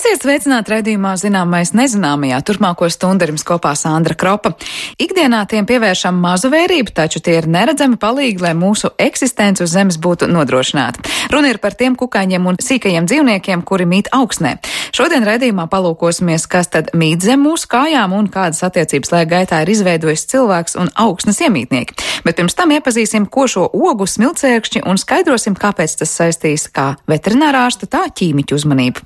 Esiet sveicināti raidījumā Zināmais nezināmajā. Turpmāko stundu ar jums kopā Sandra Kropa. Ikdienā tiem pievēršam mazu vērību, taču tie ir neredzami palīgi, lai mūsu eksistence uz zemes būtu nodrošināta. Runa ir par tiem kukaiņiem un sīkajiem dzīvniekiem, kuri mīt augsnē. Šodien raidījumā palūkosimies, kas tad mīt zem mūsu kājām un kādas attiecības laika gaitā ir izveidojis cilvēks un augsnes iemītnieki. Bet pirms tam iepazīsim, ko šo ogu smilcēkšķi un skaidrosim, kāpēc tas saistīs kā veterinārārsta, tā ķīmiķu uzmanību.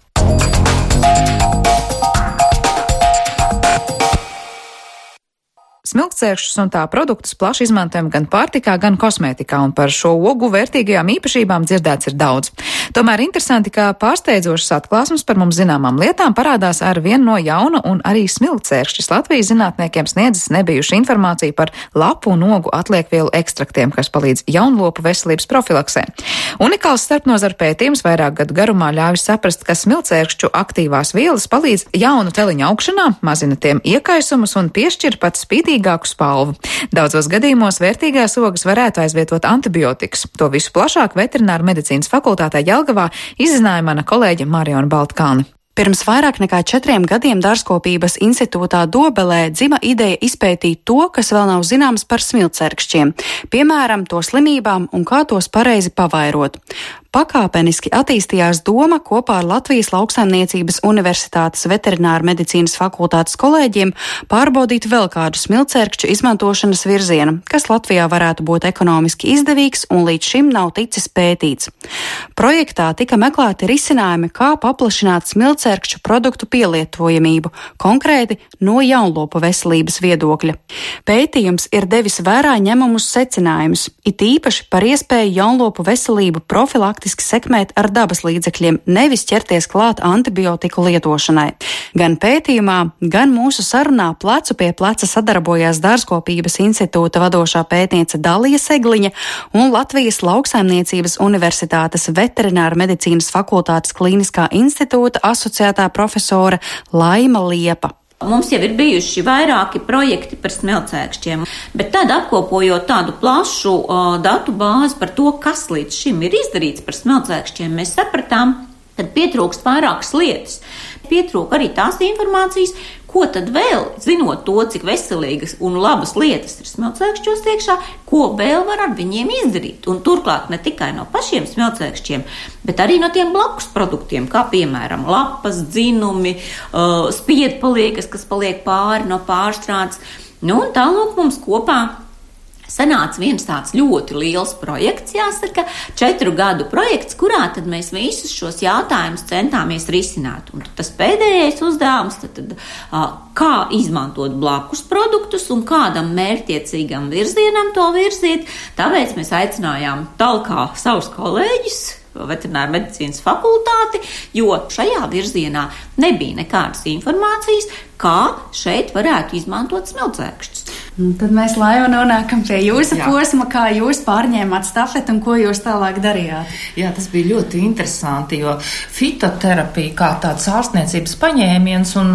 Smilcēkšķus un tā produktus plaši izmantojam gan pārtikā, gan kosmētikā, un par šo ogu vērtīgajām īpašībām dzirdēts ir daudz. Tomēr interesanti, ka pārsteidzošas atklāsmes par mums zināmām lietām parādās ar vienu no jaunu, un arī smilcēkšķis Latvijas zinātniekiem sniedzis nebijušu informāciju par lapu un ogu atliekvielu ekstraktiem, kas palīdz jaunlopu veselības profilaksē. Unikāls starpnozaru pētījums vairāk gadu garumā ļāvis saprast, ka smilcēkšķu aktīvās vielas palīdz jaunu teliņu augšanā, mazina tiem iekaisumus un piešķir pat spīdīgāku spalvu. Daudzos gadījumos vērtīgās ogas varētu aizvietot antibiotikas. To visu plašāk Veterināru medicīnas fakultātē Jelgavā izzināja mana kolēģe Mariona Baltkalne. Pirms vairāk nekā 4 gadiem Dārzkopības institūtā Dobelē dzima ideja izpētīt to, kas vēl nav zināms par smilcēkšķiem, piemēram, to slimībām un kā tos pareizi pavairot. Pakāpeniski attīstījās doma kopā ar Latvijas Lauksaimniecības Universitātes Veterināru medicīnas fakultātes kolēģiem pārbaudīt vēl kādu smilcēkšķu izmantošanas virzienu, kas Latvijā varētu būt ekonomiski izdevīgs un līdz šim nav ticis pētīts. Projektā tika meklēti risinājumi, kā paplašināt smilcēkšķu produktu pielietojamību, konkrēti no jaunlopu veselības viedokļa. Pētījums ir devis vērā ņemamus secinājumus, it īpaši par iespēju jaunlopu veselību profilaktiski sekmēt ar dabas līdzekļiem, nevis ķerties klāt antibiotiku lietošanai. Gan pētījumā, gan mūsu sarunā plecu pie pleca sadarbojās Dārzkopības institūta vadošā pētniece Dalija Segliņa un Latvijas Lauksaimniecības Universitātes Veterināru medicīnas fakultātes klīniskā institūta asociētā profesore Laima Liepa. Mums jau ir bijuši vairāki projekti par smilcēkšķiem, bet tad apkopojot tādu plašu datu bāzi par to, kas līdz šim ir izdarīts par smilcēkšķiem, mēs sapratām, ka pietrūkst vairākas lietas. Pietrūk arī tās informācijas, ko tad vēl, zinot to, cik veselīgas un labas lietas ir smilcēkšķos iekšā, ko vēl var ar viņiem izdarīt. Un turklāt ne tikai no pašiem smilcēkšķiem, bet arī no tiem blakus produktiem, kā piemēram lapas, dzinumi, spiedpaliekas, kas paliek pāri no pārstrādes. Nu, un tālūk mums kopā sanāca viens tāds ļoti liels projekts, jāsaka, 4 gadu projekts, kurā tad mēs visus šos jautājumus centāmies risināt. Un tas pēdējais uzdevums, kā izmantot blakus produktus un kādam mērķtiecīgam virzienam to virziet. Tāpēc mēs aicinājām talkā savus kolēģus, Veterināru medicīnas fakultāti, jo šajā virzienā nebija nekādas informācijas, kā šeit varētu izmantot smilcēkšķus. Tad mēs laiva nonākam pie jūsu posma, kā jūs pārņēmāt stafeti un ko jūs tālāk darījāt. Jā, tas bija ļoti interesanti, jo fitoterapija kā tāds ārstniecības paņēmiens un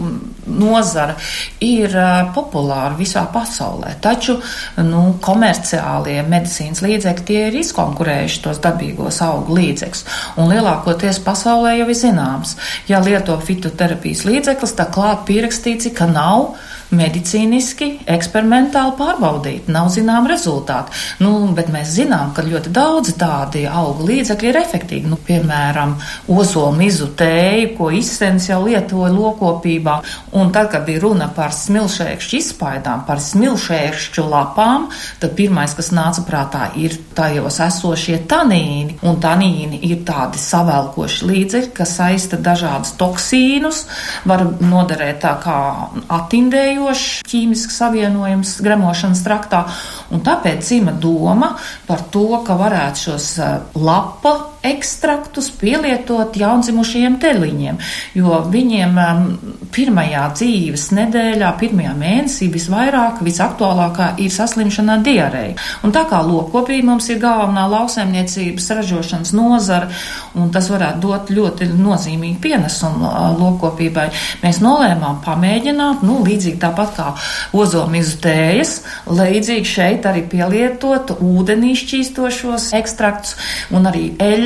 nozara ir populāra visā pasaulē. Taču komerciālie medicīnas līdzekļi tie ir izkonkurējuši tos dabīgos augu līdzekļus. Un lielākoties pasaulē jau ir zināms, ja lieto fitoterapijas līdzeklis, tā klāt pierakstīts, ka nav medicīniski, eksperimentāli pārbaudīti, nav zinām rezultāti. Bet mēs zinām, ka ļoti daudz tādi augu līdzekļi ir efektīgi. Piemēram, ozola izutēju, ko izsens jau lietoja lokopībā. Un tad, kad bija runa par smilšēkšķu izspaidām, par smilšēkšķu lapām, tad pirmais, kas nāca prātā, ir tajos esošie tanīni. Un tanīni ir tādi savelkoši līdzekļi, kas saista dažādus toksīnus, var noderēt tā kā atindēju ķīmisks savienojums gremošanas traktā, un tāpēc dzima doma par to, ka varētu šos lapa ekstraktus pielietot jaundzimušajiem teliņiem, jo viņiem pirmajā dzīves nedēļā, pirmajā mēnesī visvairāk, visaktuālākā ir saslimšana ar diareju. Un tā kā lokopība mums ir galvenā lauksaimniecības ražošanas nozara, un tas varētu dot ļoti nozīmīgu pienesumu lokopībai, mēs nolēmām pamēģināt, līdzīgi tāpat kā ozolmizu tējas, līdzīgi šeit arī pielietot ūdenī šķīstošos ekstraktus un arī eļļa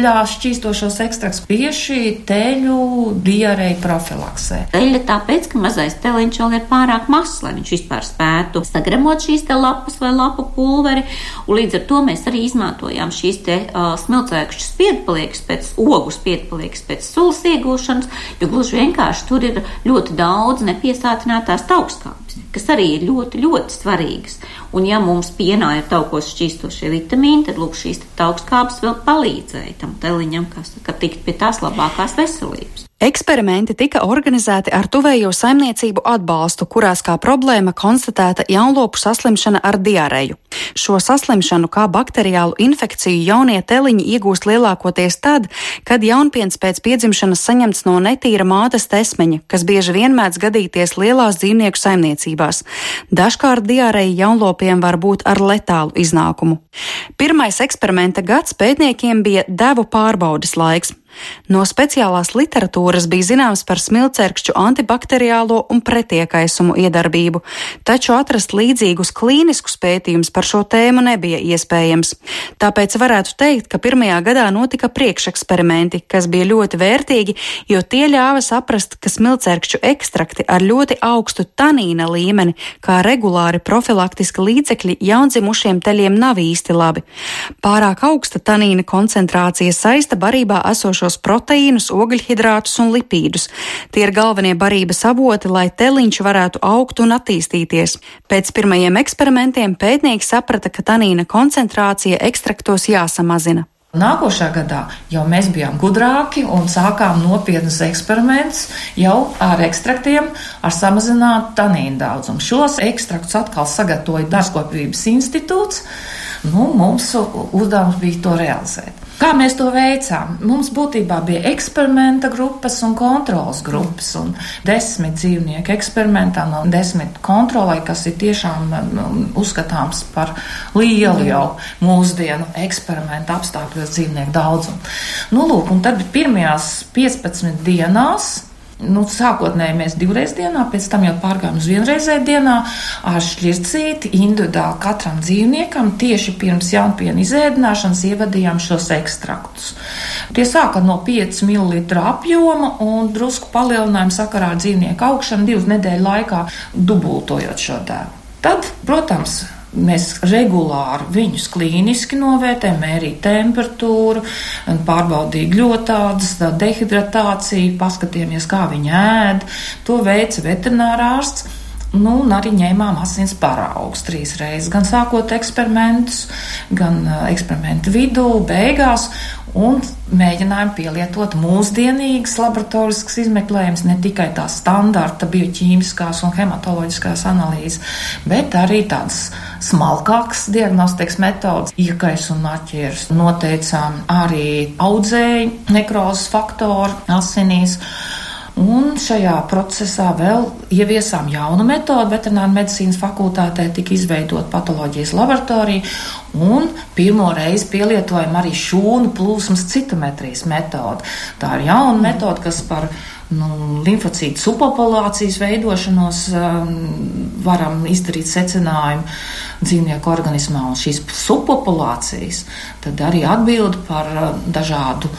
teļā šķīstošos ekstraktus tieši teļu diareju profilaksē. Teļa tāpēc, ka mazais teliņš vēl ir pārāk mazs, lai viņš vispār spētu sagremot šīs te lapas vai lapu pulveri, un līdz ar to mēs arī izmantojām šīs te smilcēkšķu spiedpaliekas pēc ogu spiedpaliekas pēc sulas iegūšanas, jo gluži vienkārši tur ir ļoti daudz nepiesātinātās taukskāpes, kas arī ir ļoti, ļoti svarīgas. Un ja mums pienā ir taukos šķīstošie vitamīni, tad lūk šīs taukskāpes vēl palīdzēja tam teliņam, ka tikt pie tās labākās veselības. Eksperimenti tika organizēti ar tuvējo saimniecību atbalstu, kurās kā problēma konstatēta jaunlopu saslimšana ar diareju. Šo saslimšanu kā bakteriālu infekciju jaunie teliņi iegūst lielākoties tad, kad jaunpiens pēc piedzimšanas saņemts no netīra mātes tesmeņa, kas bieži vien mēdz gadīties lielās dzīvnieku saimniecībās. Dažkārt diareja jaunlopiem var būt ar letālu iznākumu. Pirmais eksperimenta gads pētniekiem bija devu pārbaudes laiks. No speciālās literatūras bija zināms par smilcērkšķu antibakteriālo un pretiekaisumu iedarbību, taču atrast līdzīgus klīniskus pētījumus par šo tēmu nebija iespējams. Tāpēc varētu teikt, ka pirmajā gadā notika priekšeksperimenti, kas bija ļoti vērtīgi, jo tie ļāva saprast, ka smilcērkšķu ekstrakti ar ļoti augstu tanīna līmeni, kā regulāri profilaktiski līdzekļi jaundzimušiem teļiem nav īsti labi. Pārāk augsta tanīna koncentrācija saista barībā esošos proteīnus, ogļhidrātus un lipīdus. Tie ir galvenie barības avoti, lai teliņš varētu augt un attīstīties. Pēc pirmajiem eksperimentiem pētnieki saprata, ka tanīna koncentrācija ekstraktos jāsamazina. Nākošā gadā jau mēs bijām gudrāki un sākām nopietnus eksperimentus jau ar ekstraktiem, ar samazinātu tanīnu daudzumu. Šos ekstraktus atkal sagatavoja Dārzkopības institūts. Mums uzdevums bija to realizēt. Kā mēs to veicām? Mums būtībā bija eksperimenta grupas un kontrolas grupas, un 10 dzīvnieku eksperimentā no 10 kontrolai, kas ir tiešām uzskatāms par lielu jau mūsdienu eksperimentu apstākļos dzīvnieku daudzumu. Lūk, un tad pirmajās 15 dienās, sākotnēji mēs 2 reizes dienā, pēc tam jau pārgājām uz 1 reizē dienā ar šķircīti individuāli katram dzīvniekam tieši pirms jaunpiena izēdināšanas ievadījām šos ekstraktus. Tie sāka no 5 ml apjoma un drusku palielinājuma sakarā ar dzīvnieku augšanu 2 nedēļu laikā dubultojot šo devu. Tad, protams, mēs regulāri viņus klīniski novērtējam, mērīja temperatūru, pārbaudīja gļotādes, dehidratāciju, paskatījāmies, kā viņi ēd. To veica veterinārārsts. Un arī ņēmām asins paraugus 3 reizes, gan sākot eksperimentus, gan eksperimentu vidū, beigās, un mēģinājām pielietot mūsdienīgas laboratoriskas izmeklējumus, ne tikai tās standarta bioķīmiskās un hematoloģiskās analīzes, bet arī tādas smalkākas diagnostikas metodas, iekais un naķieris. Noteicām arī audzēju nekrozes faktoru asinīs. Un šajā procesā vēl ieviesām jaunu metodu. Veterināru medicīnas fakultātē tika izveidot patoloģijas laboratorija, un pirmo reizi pielietojam arī šūnu plūsmas citometrijas metodu. Tā ir jauna metoda, kas par limfocītu subpopulācijas veidošanos varam izdarīt secinājumu dzīvnieku organismā, un šīs subpopulācijas tad arī atbild par dažādu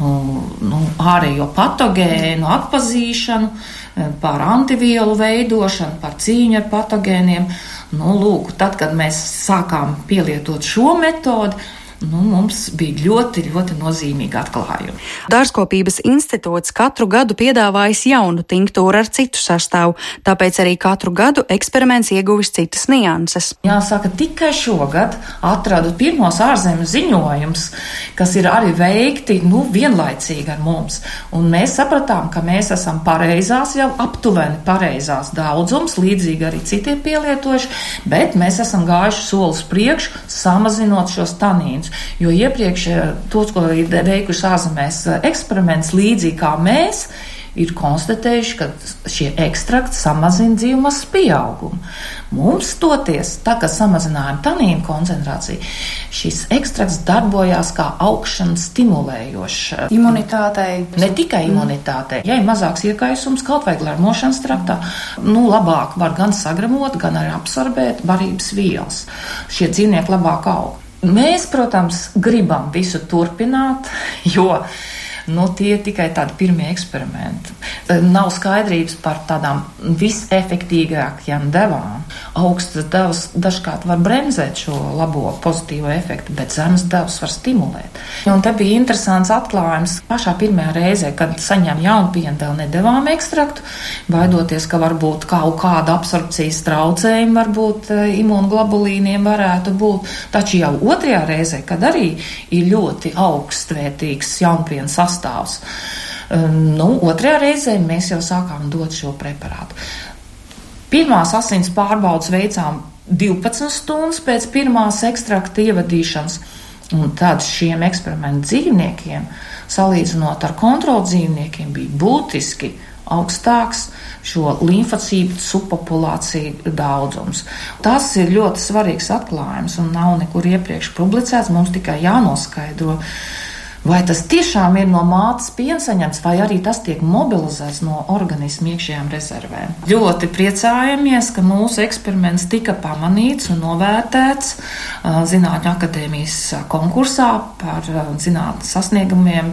ārējo patogēnu atpazīšanu, par antivielu veidošanu, par cīņu ar patogēniem. Lūk, tad, kad mēs sākām pielietot šo metodi, mums bija ļoti, ļoti nozīmīgi atklājumi. Dārzkopības institūts katru gadu piedāvājis jaunu tinktūru ar citu sastāvu, tāpēc arī katru gadu eksperiments ieguvis citas nianses. Jāsaka, tikai šogad atradu pirmos ārzemju ziņojumus, kas ir arī veikti vienlaicīgi ar mums. Un mēs sapratām, ka mēs esam pareizās, jau aptuveni pareizās daudzums, līdzīgi arī citi ir pielietojuši, bet mēs esam gājuši solis priekšu, samazinot šos tanīnus. Jo iepriekš tos, ko ir veikuši ārzemēs eksperiments līdzīgi kā mēs, ir konstatējuši, ka šie ekstrakti samazina dzīvmasas pieaugumu. Mums toties, tā kā samazinājām tanīnu koncentrāciju, šis ekstrakts darbojās kā augšanas stimulējošs. Imunitātei. Ne tikai imunitātei. Ja ir mazāks iekaisums, kaut vai glarmošanas traktā, labāk var gan sagremot, gan arī absorbēt barības vielas. Šie dzīvnieki labāk aug. Mēs, protams, gribam visu turpināt, jo tie tikai tādi pirmie eksperimenti. Nav skaidrības par tādām visefektīgākajām devām. Augstas devas dažkārt var bremzēt šo labo pozitīvo efektu, bet zemes devas var stimulēt. Un te bija interesants atklājums pašā pirmajā reizē, kad saņem jaunpienu, vēl nedevām ekstraktu, baidoties, ka varbūt kaut kāda absorpcijas traucējuma varbūt imūnoglobulīniem varētu būt. Taču jau otrajā reizē, kad arī ir ļoti augstvērtīgs jaunpienu sastāvs, otrajā reizē mēs jau sākām dot šo preparātu. Pirmās asins pārbaudas veicām 12 stundas pēc pirmās ekstrakta ievadīšanas, un tad šiem eksperimentu dzīvniekiem, salīdzinot ar kontrolu dzīvniekiem, bija būtiski augstāks šo limfocītu subpopulāciju daudzums. Tas ir ļoti svarīgs atklājums un nav nekur iepriekš publicēts, mums tikai jānoskaidro, vai tas tiešām ir no mātes piena saņemts, vai arī tas tiek mobilizēts no organismu iekšējām rezervēm. Ļoti priecājamies, ka mūsu eksperiments tika pamanīts un novērtēts Zinātņu akadēmijas konkursā par zinātnes sasniegumiem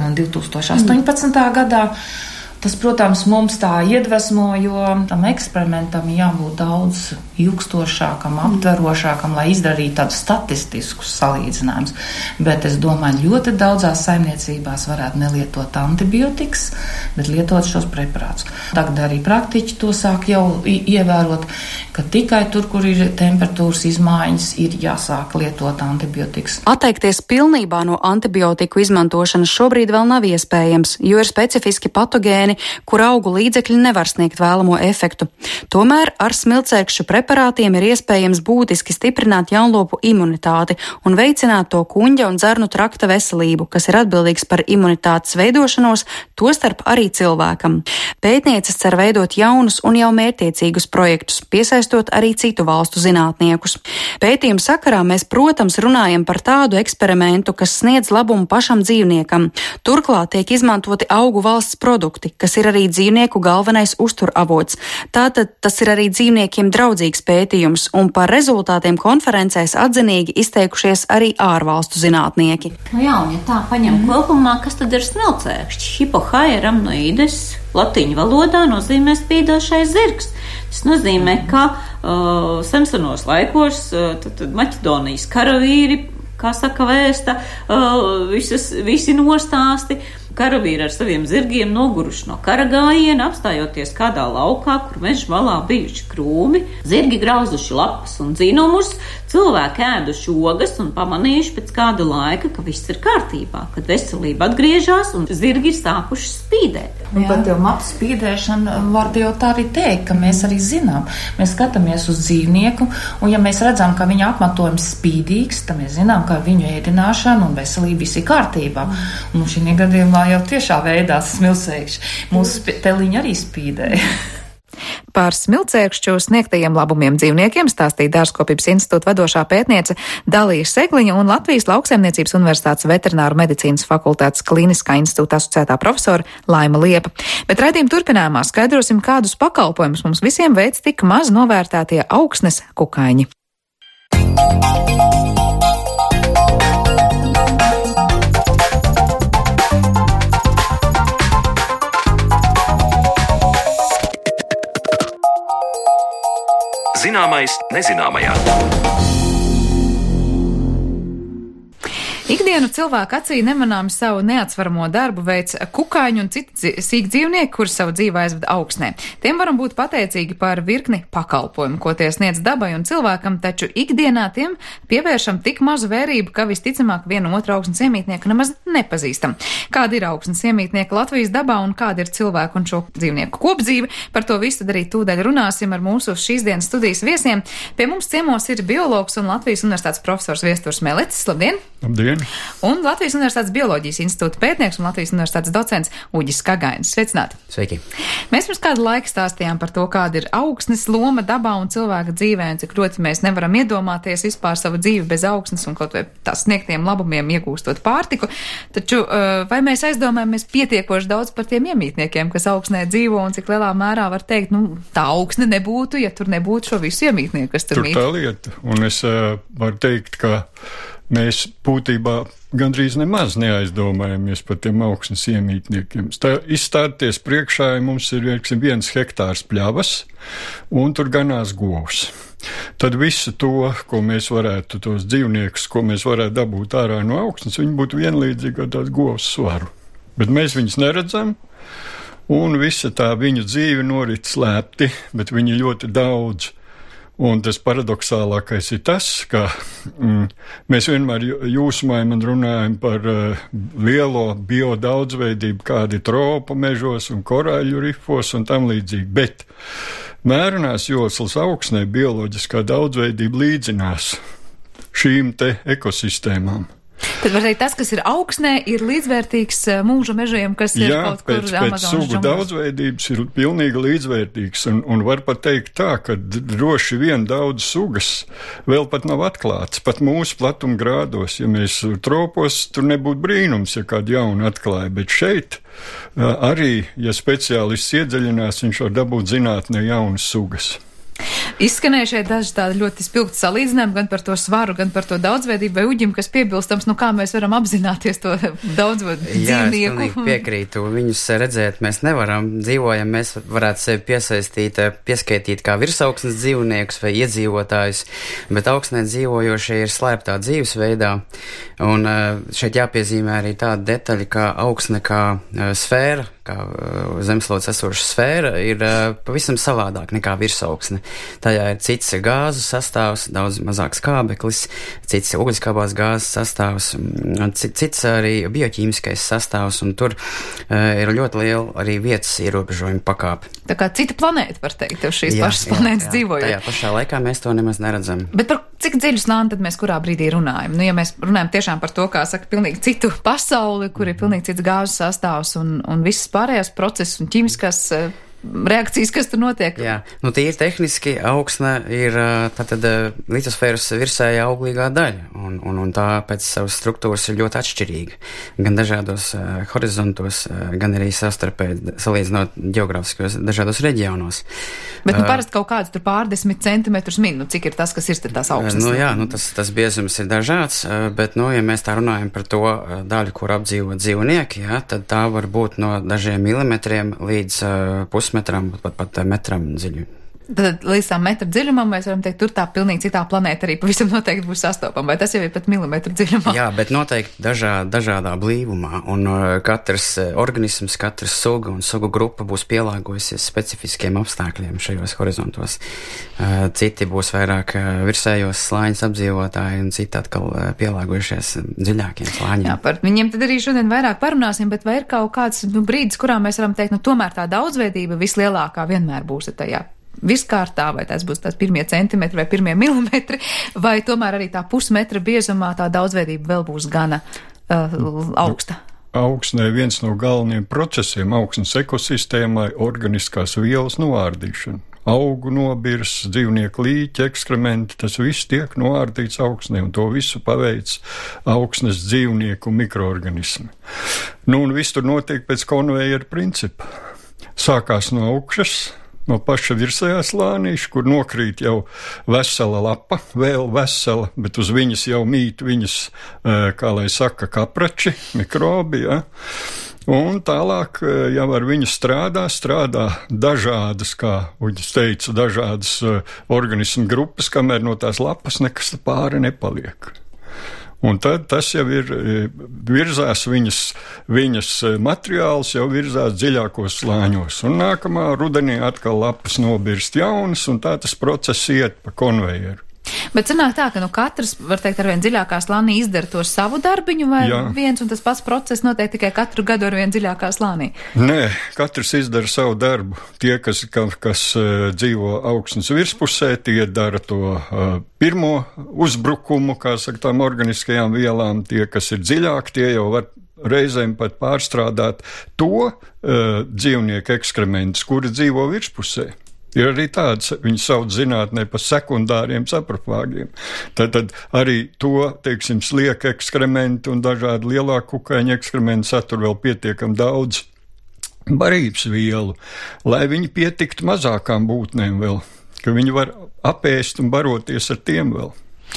2018. gadā. Tas, protams, mums tā iedvesmo, jo tam eksperimentam jābūt daudz ilgstošākam, aptverošākam, lai izdarītu tādus statistiskus salīdzinājumus. Bet es domāju, ļoti daudzās saimniecībās varētu nelietot antibiotikas, bet lietot šos preparātus. Tagad arī praktiķi to sāk jau ievērot, ka tikai tur, kur ir temperatūras izmaiņas, ir jāsāk lietot antibiotikas. Atteikties pilnībā no antibiotiku izmantošanas šobrīd vēl nav iespējams, jo ir specifiski patogēni, kur augu līdzekļi nevar sniegt vēlamo efektu. Tomēr ar smilcēkšu preparātiem ir iespējams būtiski stiprināt jaunlopu imunitāti un veicināt to kuņģa un dzarnu trakta veselību, kas ir atbildīgs par imunitātes veidošanos, tostarp arī cilvēkam. Pētnieces cer veidot jaunus un jau mērķtiecīgus projektus, piesaistot arī citu valstu zinātniekus. Pētījuma sakarā mēs, protams, runājam par tādu eksperimentu, kas sniedz labumu pašam dzīvniekam. Turklāt tiek izmantoti augu valsts produkti, kas ir arī dzīvnieku galvenais uzturavots. Tātad tas ir arī dzīvniekiem draudzīgs pētījums, un par rezultātiem konferencēs atzinīgi izteikušies arī ārvalstu zinātnieki. Jā, un ja tā paņem kopumā, kas tad ir smilcēkšķi? Hipohaeramnoides latīņu valodā nozīmē spīdošais zirgs. Tas nozīmē, ka senos laikos tad Maķedonijas karavīri, kā saka vēsta, visi nostāsti. Karavīri ar saviem zirgiem noguruši no kara gājiena, apstājoties kādā laukā, kur meža malā bijuši krūmi, zirgi grauzuši lapas un dzinumus, cilvēki ēduši ogas un pamanījuši pēc kāda laika, ka viss ir kārtībā, kad veselība atgriežas un zirgi ir sākuši spīdēt. Pat jau matu spīdēšana var jau tā arī teikt, ka mēs arī zinām. Mēs skatāmies uz dzīvnieku, un ja mēs redzam, ka viņa apmetojums spīdīgs, tad mēs zinām, ka viņu ēdināšana un veselība viss ir kārtībā. Un šī gadījumā jau tiešā veidā smilcēkšķi. Mūsu teliņi arī spīdēja. Par smilcēkšķu sniegtajiem labumiem dzīvniekiem stāstīja Dārzkopības institūta vadošā pētniece Dalija Segliņa un Latvijas Lauksaimniecības Universitātes veterināru medicīnas fakultātes klīniskā institūta asociētā profesora Laima Liepa. Bet raidījuma turpinājumā skaidrosim, kādus pakalpojumus mums visiem veic tik maz novērtētie augsnes kukaiņi. Zināmais nezināmajā. Ikdienu cilvēku acī nemanām savu neatsvaramo darbu veic kukaiņu un citi sīkdzīvnieki, kur savu dzīvi aizved augsnē. Tiem varam būt pateicīgi par virkni pakalpojumu, ko tie sniedz dabai un cilvēkam, taču ikdienā tiem pievēršam tik mazu vērību, ka visticamāk vienu otru augsnes iemītnieku nemaz nepazīstam. Kāda ir augsnes iemītnieka Latvijas dabā un kāda ir cilvēku un šo dzīvnieku kopdzīve? Par to visu arī tūdaļ runāsim ar mūsu šīs dienas studijas viesiem. Pie mums ciemos ir biologs un Latvijas Universitātes profesors Viesturs Melecis. Labdien! Labdien! Un Latvijas Universitātes bioloģijas institūta pētnieks un Latvijas Universitātes docents Uģis Skagainis. Sveicināti! Sveiki! Mēs pirms kādu laiku stāstījām par to, kāda ir augsnes loma dabā un cilvēka dzīvē, un cik ļoti mēs nevaram iedomāties vispār savu dzīvi bez augsnes un kaut vai tās sniegtiem labumiem iegūstot pārtiku. Taču vai mēs aizdomājamies pietiekoši daudz par tiem iemītniekiem, kas augsnē dzīvo, un cik lielā mērā var teikt, tā augsne nebūtu, ja tur nebūtu šo visu iemītnieku, kas tur mīt? Tur tā lieta, un es varu teikt, ka mēs būtībā gandrīz nemaz neaizdomājamies par tiem augsnes iemītniekiem. Izstāties priekšā, mums ir 1 hektārs pļavas, un tur ganās govs. Tad visu to, ko mēs varētu, tos dzīvniekus, ko mēs varētu dabūt ārā no augsnes, viņi būtu vienlīdzīgi ar tās govs svaru. Bet mēs viņus neredzam, un visa tā viņu dzīve norit slēpti, bet viņi ļoti daudz. Un tas paradoxālākais ir tas, ka mēs vienmēr jūsmājam un runājam par lielo biodaudzveidību, kādi tropu mežos un korāļu rifos un tam līdzīgi, bet mērenās joslas augsnē bioloģiskā daudzveidība līdzinās šīm te ekosistēmām. Tad var teikt, tas, kas ir augsnē, ir līdzvērtīgs mūža mežiem, kas ir kaut kur Amazonas džungļos. Jā, pēc sugu daudzveidības ir pilnīgi līdzvērtīgs, un var pat teikt tā, ka droši vien daudz sugas vēl pat nav atklāts, pat mūsu platuma grādos. Ja mēs tropos, tur nebūtu brīnums, ja kādu jaunu atklāja, bet šeit arī, ja speciālists iedziļinās, viņš var dabūt zinātnē jaunas sugas. Izskanēja šeit daži tādi ļoti spilgti salīdzinājumi gan par to svaru, gan par to daudzveidību, vai Uģim, kas piebilstams, kā mēs varam apzināties to daudzveidību dzīvnieku. Jā, es pilnīgi piekrītu. Viņus redzēt mēs nevaram, dzīvojam, mēs varētu sevi piesaistīt, pieskaitīt kā virsaugsnes dzīvniekus vai iedzīvotājus, bet augstnē dzīvojošie ir slēptā dzīvesveidā, un šeit jāpiezīmē arī tāda detaļa, kā augsne kā sfēra, kā zemeslodes esoša sfēra, ir pavisam savādāk nekā virsaugsne. Tajā ir cits gāzu sastāvs, daudz mazāks kābeklis, cits uguļskābās gāzes sastāvs, cits arī bioķīmiskais sastāvs, un tur ir ļoti liela arī vietas ierobežojuma pakāpe. Tā kā cita planēta, var teikt, uz šīs pašas planētas dzīvojot. Tajā pašā laikā mēs to nemaz neredzam. Bet par cik dziļu slāni tad mēs kurā brīdī runājam? Ja mēs runājam tiešām par to, kā saka, pilnīgi citu pasauli, kur ir pilnīgi cits gāzes sastāvs un viss pārējās procesas un ķīmiskās reakcijas, kas tur notiek. Jā, tīri tehniski augsne ir tātad litosfēras virsējā auglīgā daļa, un tā pēc savas struktūras ir ļoti atšķirīga. Gan dažādos horizontos, gan arī savstarpēji salīdzinot geogrāfiskos dažādos reģionos. Bet parasti kaut kāds tur pārdesmit centimetrus min, cik ir tas, kas ir tās augsnes? Tas biezums ir dažāds, bet, ja mēs tā runājam par to daļu, kur apdzīvo dzīvnieki, tad tā var būt no dažiem milimetriem līdz pusmetram, pat metram dziļi. Tad līdz tā metra dziļumam mēs varam teikt, tur tā pilnīgi citā planēta arī pavisam noteikti būs sastopama, vai tas jau ir pat milimetru dziļumā? Jā, bet noteikti dažādā blīvumā, un katrs organisms, katrs suga un sugu grupa būs pielāgojusies specifiskiem apstākļiem šajos horizontos. Citi būs vairāk virsējos slāņus apdzīvotāji, un citi atkal pielāgojušies dziļākiem slāņiem. Jā, par viņiem tad arī šodien vairāk parunāsim, bet vai ir kaut kāds brīdis, kurā mēs varam teikt, tomēr tā daudzveidība vislielākā vienmēr būs tajā viskārtā, vai tas būs tās 1 centimetri vai 1 milimetri, vai tomēr arī tā pusmetra biezumā tā daudzveidība vēl būs gana augsta? Augsnē viens no galvenajiem procesiem augsnes ekosistēmai organiskās vielas noārdīšana. Augu nobirs, dzīvnieku līķi, ekskrementi, tas viss tiek noārdīts augsnē, un to visu paveic augsnes dzīvnieku mikroorganismi. Un viss tur notiek pēc konvejera principa. Sākās no augšas, no paša virsējā slānīša, kur nokrīt jau vesela lapa, vēl vesela, bet uz viņas jau mīt viņas, kā lai saka, kaprači, mikrobi, ja? Un tālāk jau ar viņu strādā dažādas, kā Uģis teica, dažādas organismu grupas, kamēr no tās lapas nekas pāri nepaliek. Un tad tas jau ir virzās viņas materiāls, jau virzās dziļākos slāņos. Un nākamā rudenī atkal lapas nobirst jaunas, un tā tas process iet pa konvejeru. Bet sanāk tā, ka katrs, var teikt, arvien dziļākā slānī izdara to savu darbiņu, vai viens un tas pats process notiek tikai katru gadu arvien dziļākā slānī? Nē, katrs izdara savu darbu. Tie, kas dzīvo augsnes virspusē, tie dara to pirmo uzbrukumu, kā saka, tām organiskajām vielām. Tie, kas ir dziļāk, tie jau var reizēm pat pārstrādāt to dzīvnieku ekskrementus, kuri dzīvo virspusē. Ir arī tāds, viņi sauc zinātnē par sekundāriem saprofāgiem. Tad arī to, teiksim, slieka ekskrementi un dažādi lielāku kukaiņu ekskrementi satur vēl pietiekam daudz barības vielu, lai viņi pietiktu mazākām būtnēm vēl, ka viņi var apēst un baroties ar tiem vēl.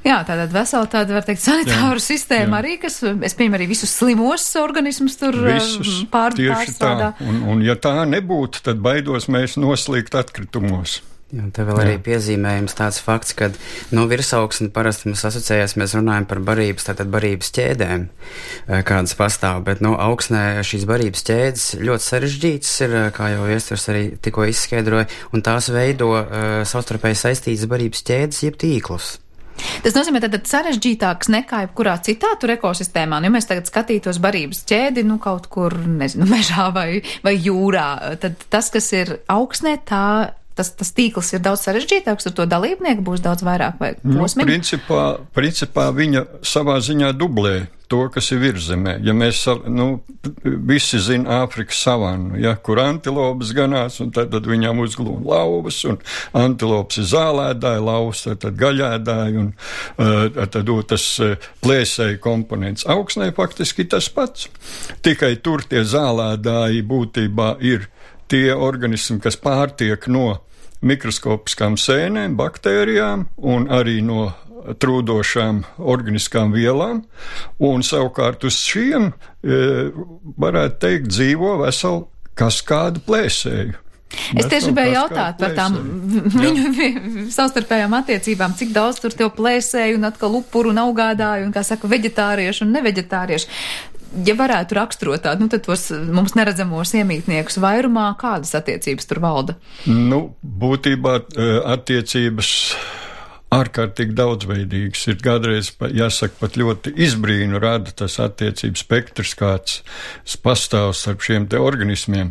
Jā, tātad vesela tāda, var teikt, sanitāru sistēma arī, kas, es pieņemu arī visus slimos organismus tur pārstrādā. Un ja tā nebūtu, tad baidos mēs noslīgt atkritumos. Jā, te vēl arī piezīmējums tāds fakts, ka virsaugsni parasti mums asociējās, mēs runājam par barības, tātad barības ķēdēm, kādas pastāv, bet augsnē šīs barības ķēdes ļoti sarežģītas ir, kā jau Viesturs arī tikko izskaidroja, un tās veido savstarpēji saistītas barības ķēdes, jeb tīklus. Tas nozīmē tātad sarežģītāks nekā jebkurā citā tur ekosistēmā. Ja mēs tagad skatītos barības ķēdi, kaut kur, nezinu, mežā vai jūrā, tad tas, kas ir augsnē, tas tīkls ir daudz sarežģītāks, tur to dalībnieku būs daudz vairāk vai posmiņu? Principā viņa savā ziņā dublē to, kas ir virzemē. Ja mēs, visi zina Āfrikas savannu, kur antilopes ganās, un tad viņām uzglūna lauvas, un antilopes ir zālēdāji, lauvas tad gaļēdāji, un tad tas plēsēja komponents. Augsnē faktiski tas pats. Tikai tur tie zālēdāji būtībā ir tie organismi, kas pārtiek no mikroskopiskām sēnēm, baktērijām un arī no trūdošām organiskām vielām, un savukārt uz šiem, varētu teikt, dzīvo veselu kaskādu plēsēju. Es tieši gribēju jautāt par tām viņu savstarpējām attiecībām, cik daudz tur tev plēsēju un atkal upuru un augādāju un, kā saka, veģetārieši un neveģetārieši. Ja varētu raksturot tādu, tad tos mums neredzamos iemītniekus vairumā, kādas attiecības tur valda? Būtībā attiecības ārkārtīgi daudzveidīgas. Ir kādreiz, jāsaka, pat ļoti izbrīnu rada tas attiecības spektrs, kāds pastāv starp šiem te organismiem.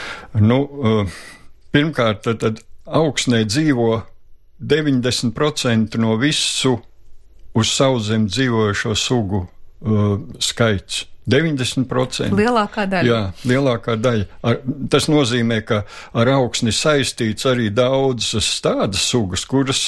Pirmkārt, tad augsnē dzīvo 90% no visu uz sauszem dzīvojošo sugu skaits. 90%. Lielākā daļa. Jā, lielākā daļa. Tas nozīmē, ka ar augsni saistīts arī daudzas tādas sugas, kuras,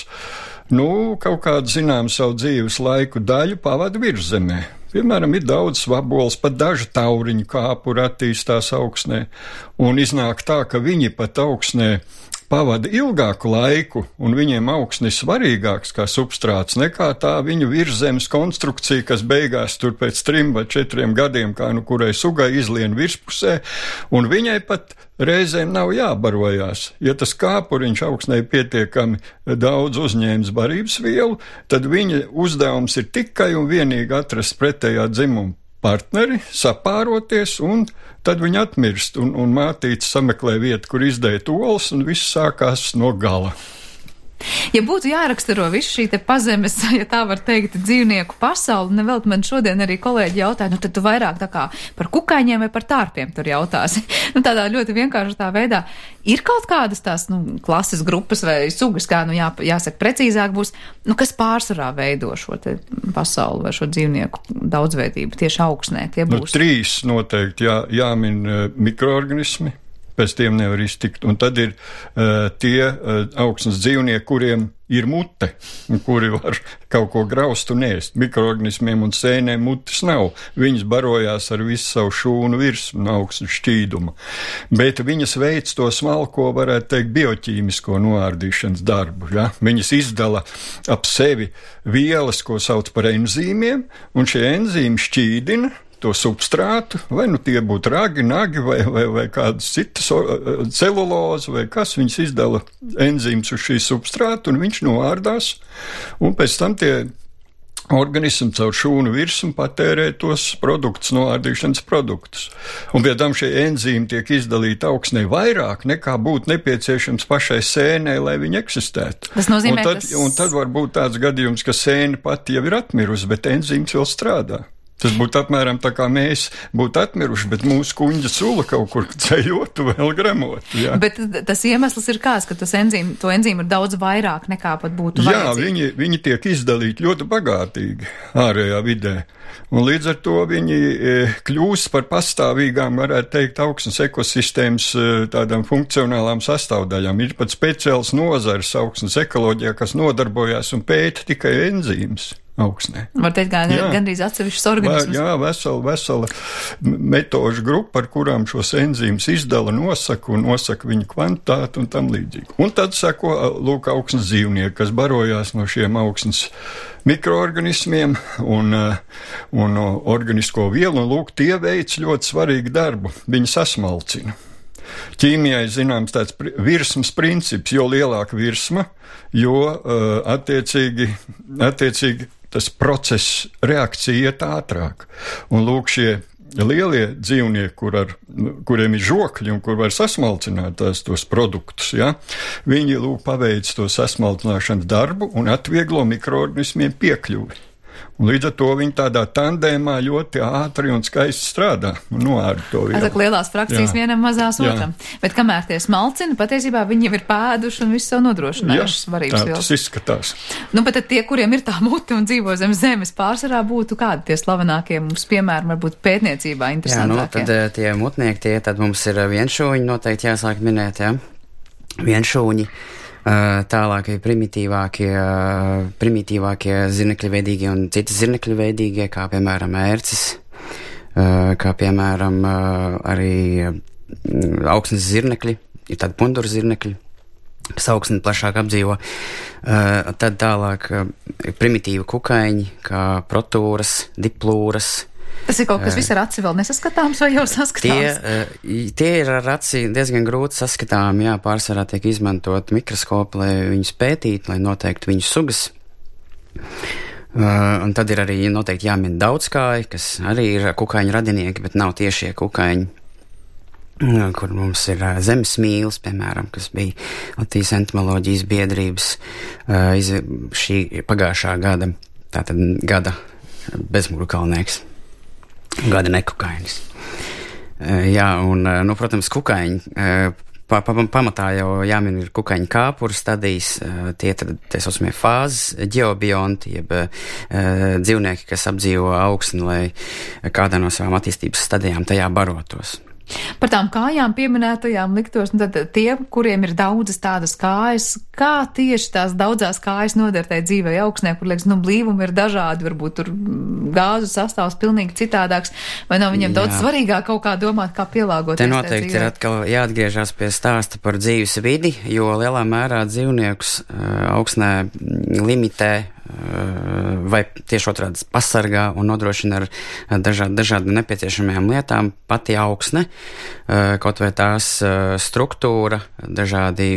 kaut kādu zinām savu dzīves laiku daļu pavada virzemē. Piemēram, ir daudz vaboles, pat daži tauriņu kāpuri attīstās augsnē, un iznāk tā, ka viņi pat augsnē pavada ilgāku laiku, un viņiem augsnis svarīgāks kā substrāts nekā tā viņu virszemes konstrukcija, kas beigās tur pēc 3 vai 4 gadiem, kā kurai sugai izlien virspusē, un viņai pat reizēm nav jābarojās. Ja tas kāpuriņš augsnē pietiekami daudz uzņēmis barības vielu, tad viņa uzdevums ir tikai un vienīgi atrast pretējā dzimuma partneri, sapāroties, un tad viņi atmirst, un mātītes sameklē vietu, kur izdēt olas, un viss sākās no gala. Ja būtu jāraksturo visu šī te pazemes, ja tā var teikt, dzīvnieku pasauli, nevēl man šodien arī kolēģi jautāja, tad tu vairāk tā kā par kukaiņiem vai par tārpiem tur jautāsi. Tādā ļoti vienkāršā veidā. Ir kaut kādas tās, klases grupas vai sugas, kā, jāsaka precīzāk būs, kas pārsvarā veido šo te pasauli vai šo dzīvnieku daudzveidību tieši augsnē, tie būs? 3 noteikti jāmin mikroorganismi. Pēc tiem nevar iztikt. Un tad ir tie augsnes dzīvnieki, kuriem ir mute, un kuri var kaut ko graust un ēst. Mikroorganismiem un sēnēm mutes nav. Viņas barojās ar visu savu šūnu virsmu un augsnes šķīdumu. Bet viņas veic to smalko, varētu teikt, bioķīmisko noārdīšanas darbu. Ja? Viņas izdala ap sevi vielas, ko sauc par enzīmiem, un šie enzīmi šķīdina to substrātu, vai tie būtu ragi, nagi vai kādas citas celuloze vai kas, viņas izdala enzīmus uz šī substrātu un viņš noārdās, un pēc tam tie organismi caur šūnu virsmu patērē tos produktus, noārdīšanas produktus. Un pie tam šie enzīmi tiek izdalīti augsnē vairāk nekā būtu nepieciešams pašai sēnē, lai viņi eksistētu. Tas nozīmē, un tad var būt tāds gadījums, ka sēne pati jau ir atmirusi, bet enzīms vēl strādā. Tas būtu apmēram tā kā mēs būtu atmiruši, bet mūsu kuņģa sula kaut kur ceļotu vēl gremotu. Jā. Bet tas iemesls ir kāds, ka to enzīmu ir daudz vairāk nekā pat būtu vajadzīgi. Jā, viņi tiek izdalīti ļoti bagātīgi ārējā vidē. Un līdz ar to viņi kļūst par pastāvīgām, varētu teikt, augsnes ekosistēmas tādām funkcionālām sastāvdaļām. Ir pat speciāls nozares augsnes ekoloģijā, kas nodarbojās un pēta tikai enzīmus. augsnē. Var teikt, gandrīz atsevišķas organismus. Jā, vesela metožu grupa, ar kurām šos enzīmus izdala, nosaka viņu kvantitāti un tam līdzīgi. Un tad seko, lūk, augsnes dzīvnieki, kas barojās no šiem augsnes mikroorganismiem un organisko vielu, un lūk, tie veic ļoti svarīgu darbu. Viņi sasmalcina. Ķīmijai zināms tāds virsmas princips, jo lielāka virsma, jo attiecīgi tas process, reakcija iet ātrāk. Un lūk, šie lielie dzīvnieki, kuriem ir žokļi un kur var sasmalcināt tos produktus, ja, viņi lūk paveic to sasmalcināšanas darbu un atvieglo mikroorganismiem piekļuvi. Un līdz ar to viņi tādā tandēmā ļoti ātri un skaisti strādā un noārda to vielu. Tā lielās frakcijas vienam mazās otram. Bet kamēr tie smalcina, patiesībā viņi jau ir pēduši un visu savu nodrošinājuši svarības vielas. Jā, tas izskatās. Bet tad tie, kuriem ir tā mute un dzīvo zem zemes, pārsvarā būtu kādi tie slavenākie mums piemēri, varbūt pētniecībā interesantākie? Jā, tad tie mutnieki, tad mums ir vienšūņi noteikti jāsāk minēt, jā. Vienšūņi. Tālāk ir primitīvākie zirnekļveidīgie un citi zirnekļveidīgie, kā piemēram ērces, kā piemēram arī augsnes zirnekļi, ir tādi punduru zirnekļi, kas augsni plašāk apdzīvo. Tad tālāk primitīvi kukaiņi, kā protūras, diplūras. Tas ir kaut kas viss ar aci vēl nesaskatāms vai jau saskatāms? Tie ir ar aci diezgan grūti saskatām, jā, pārsvarā tiek izmantot mikroskopi, lai viņus pētītu, lai noteiktu viņu sugas. Un tad ir arī noteikti jāmin daudzkāji, kas arī ir kukaiņu radinieki, bet nav tiešie kukaiņi, kur mums ir zemesmīlis, piemēram, kas bija Latvijas entomoloģijas biedrības šī pagājušā gada, tātad gada bezmugurkalnieks. Gada nekukainis. Jā, un, protams, kukaiņi. Pamatā jau jāmin ir kukaiņu kāpuru stadijas, tie saucamie fāzes ģeobionti, jeb dzīvnieki, kas apdzīvo augsni, lai kādā no savām attīstības stadijām tajā barotos. Par tām kājām pieminētajām liktos, tad tie, kuriem ir daudzas tādas kājas, kā tieši tās daudzās kājas noder tai dzīvei augsnē, kur, liekas, blīvumi ir dažādi, varbūt tur gāzu sastāvs pilnīgi citādāks, vai nav viņiem daudz svarīgāk kaut kā domāt, kā pielāgoties? Te noteikti ir atkal jāatgriežas pie stāsta par dzīves vidi, jo lielā mērā dzīvniekus augsnē limitē vai tieši otrādi pasargā un nodrošina ar dažādi nepieciešamajām lietām pati augsne, kaut vai tās struktūra, dažādi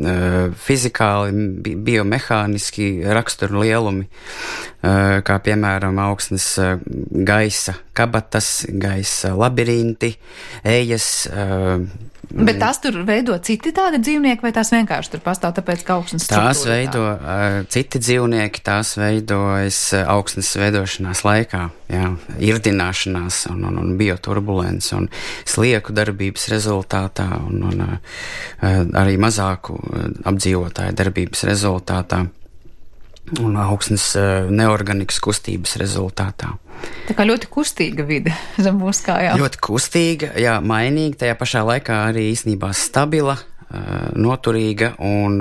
fizikāli, biomehāniski raksturu lielumi, kā piemēram augsnes gaisa kabatas, gaisa labirinti, ejas. Bet tās tur veido citi tādi dzīvnieki, vai tās vienkārši tur pastāv, tāpēc, ka augsnes struktūra? Tās veido citi dzīvnieki, tās veidojas augsnes veidošanās laikā, jā, irdināšanās un bioturbulence un slieku darbības rezultātā un arī mazāku apdzīvotāju darbības rezultātā un augsnes neorganikas kustības rezultātā. Tā kā ļoti kustīga vide zem mūsu kājām. Ļoti kustīga, jā, mainīga, tajā pašā laikā arī īstenībā stabila, noturīga un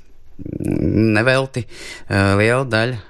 nevelti liela daļa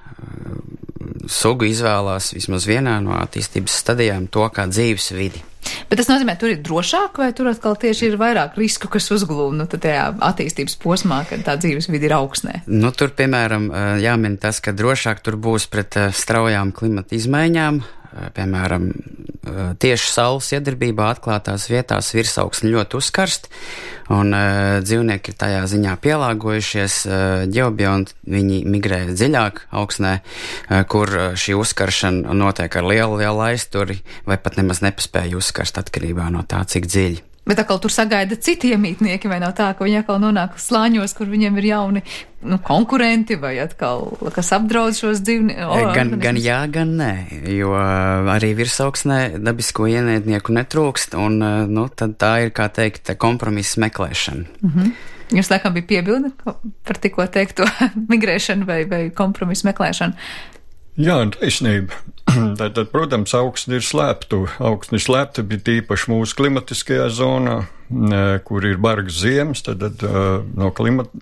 sugu izvēlās vismaz vienā no attīstības stadijām to kā dzīves vidi. Bet tas nozīmē, tur ir drošāk, vai tur atkal tieši ir vairāk risku, kas uzglūna tajā attīstības posmā, kad tā dzīves vidi ir augsnē? Tur, piemēram, jāmin tas, ka drošāk tur būs pret straujām klimata izmaiņām, piemēram, tieši saules iedarbībā atklātās vietās virsaugsne ļoti uzkarst, un dzīvnieki ir tajā ziņā pielāgojušies, ģeobionti, viņi migrē dziļāk augsnē, kur šī uzkaršana notiek ar lielu aizturi, vai pat nemaz nepaspēja uzkarst atkarībā no tā, cik dziļi. Bet atkal tur sagaida citi iemītnieki, vai nav tā, ka viņi atkal nonāk slāņos, kur viņiem ir jauni konkurenti, vai atkal, kas apdraud šos dzīvniekus? Gan jā, gan nē, jo arī virsaugsnē dabisko ienaidnieku netrūkst, un tad tā ir, kā teikt, kompromisa meklēšana. Jums laikam bija piebilde par tikko teikto migrēšanu vai kompromisu meklēšanu? Jā, taisnība. Tātad, protams, augsne ir slēptuve. Augsne ir slēptuve, bet īpaši mūsu klimatiskajā zonā, kur ir bargas ziemas, tad no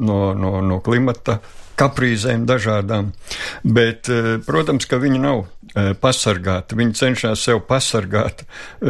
klimata kaprīzēm dažādām. Bet, protams, ka viņi nav pasargāti. Viņi cenšas sev pasargāt,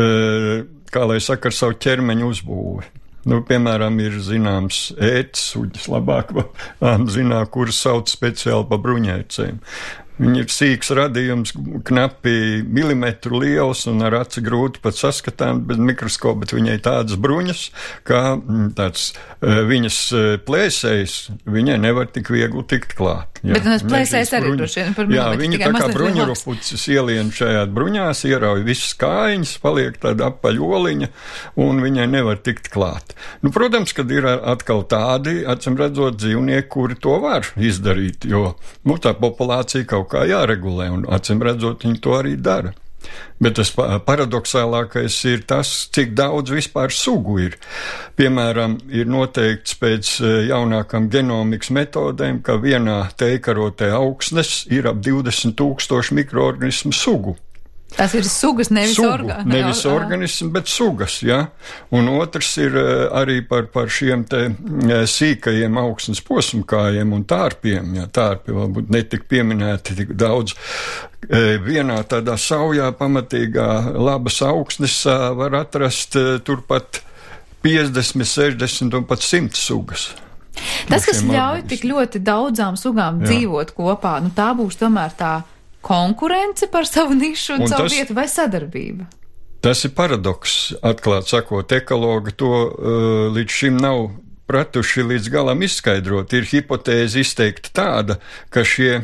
kā lai saka, ar savu ķermeņu uzbūvi. Piemēram, ir zināms ētas, suģis labāk zinā, kuras sauc speciāli pa bruņēcējiem. Viņi ir sīks radījums, knapi milimetru liels un ar aci grūti pat saskatām bez mikroskopa, bet viņai tādas bruņas, kā tāds viņas plēsējs, viņai nevar tik viegli tikt klāt. Jā, bet plēsējs arī droši vien par milimetru. Jā, viņi tā kā bruņurupucis ielien šajā bruņās, ierauj visas kājiņas, paliek tāda apaļoliņa, un viņai nevar tikt klāt. Protams, kad ir atkal tādi, acīm redzot, dzīvnieki, kuri to var izdarīt, jo tā populācija kaut kā jāregulē, un acīm redzot, viņi to arī dara. Bet tas paradoxālākais ir tas, cik daudz vispār sugu ir. Piemēram, ir noteikts pēc jaunākām genomikas metodēm, ka vienā teikarotē augsnes ir ap 20,000 mikroorganismu sugu. Tas ir sugas, nevis organismi, bet sugas, jā. Un otrs ir arī par šiem te sīkajiem augsnes posmkājiem un tārpiem, jā, tārpi varbūt netik pieminēti tik daudz. Vienā tādā saujā pamatīgā labas augsnes var atrast turpat 50, 60 un pat 100 sugas. Tas, kas ļauj tik ļoti daudzām sugām dzīvot kopā, tā būs tomēr tā konkurence par savu nišu un savu vietu vai sadarbība? Tas ir paradoks, atklāt sakot, ekologi to līdz šim nav pratuši līdz galam izskaidrot. Ir hipotēze izteikti tāda, ka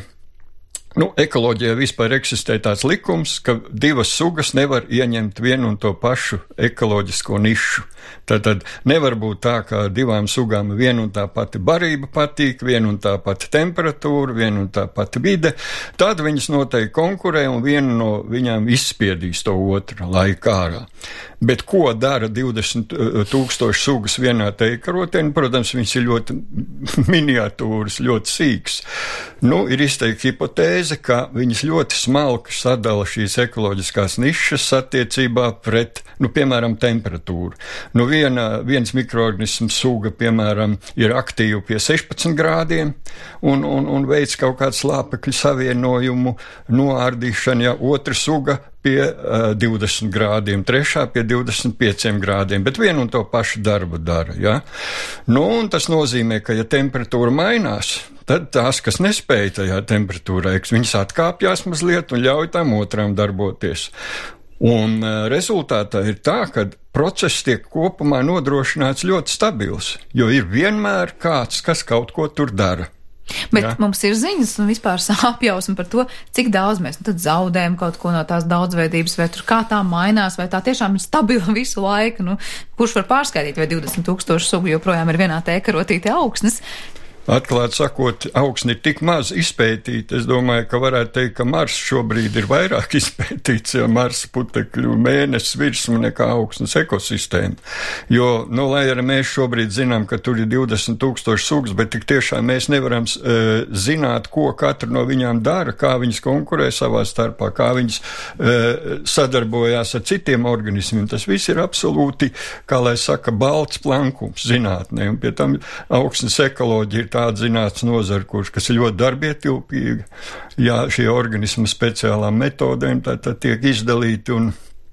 ekoloģijā vispār eksistē tāds likums, ka divas sugas nevar ieņemt vienu un to pašu ekoloģisko nišu. Tad nevar būt tā, ka divām sugām viena un tā pati barība patīk, viena un tā pati temperatūra, viena un tā pati vide. Tad viņas noteikti konkurē un viena no viņām izspiedīs to otru laiku ārā. Bet ko dara 20,000 sugas vienā teikarotē? Protams, viņas ir ļoti miniatūras, ļoti sīks. Ir izteikti hipotēze, ka viņas ļoti smalki sadala šīs ekoloģiskās nišas attiecībā pret, piemēram, temperatūru. Viens mikroorganisms suga, piemēram, ir aktīva pie 16 grādiem un veids kaut kādu slāpekļu savienojumu noārdīšanu, ja otra suga pie 20 grādiem, trešā pie 25 grādiem, bet vienu un to pašu darbu dara. Ja? Un tas nozīmē, ka ja temperatūra mainās, tad tās, kas nespēja tajā temperatūrā, viņas atkāpjās mazliet un ļauj tām otrām darboties. Un rezultātā ir tā, ka process tiek kopumā nodrošināts ļoti stabils, jo ir vienmēr kāds, kas kaut ko tur dara. Bet mums ir ziņas un vispār apjausma par to, cik daudz mēs tad zaudējam kaut ko no tās daudzveidības, vai tur kā tā mainās, vai tā tiešām ir stabila visu laiku. Kurš var pārskaitīt, vai 20,000 sugu joprojām ir vienā tēkarotītē augsnes? Atklāt sakot, augsne ir tik maz izpētīta. Es domāju, ka varētu teikt, ka Mars šobrīd ir vairāk izpētīts, ja Marsa putekļu mēnesis virsmu nekā augsnes ekosistēma. Jo, lai arī mēs šobrīd zinām, ka tur ir 20,000 sugas, bet tik tiešām mēs nevaram zināt, ko katra no viņām dara, kā viņas konkurē savā starpā, kā viņas sadarbojās ar citiem organismiem. Tas viss ir absolūti, kā lai saka, balts plankums zinātnē, un pie tam augsnes ekoloģija ir tāda zinātnes nozara, kas ir ļoti darbietilpīga. Jā, šie organismi speciālām metodēm tad tiek izdalīti un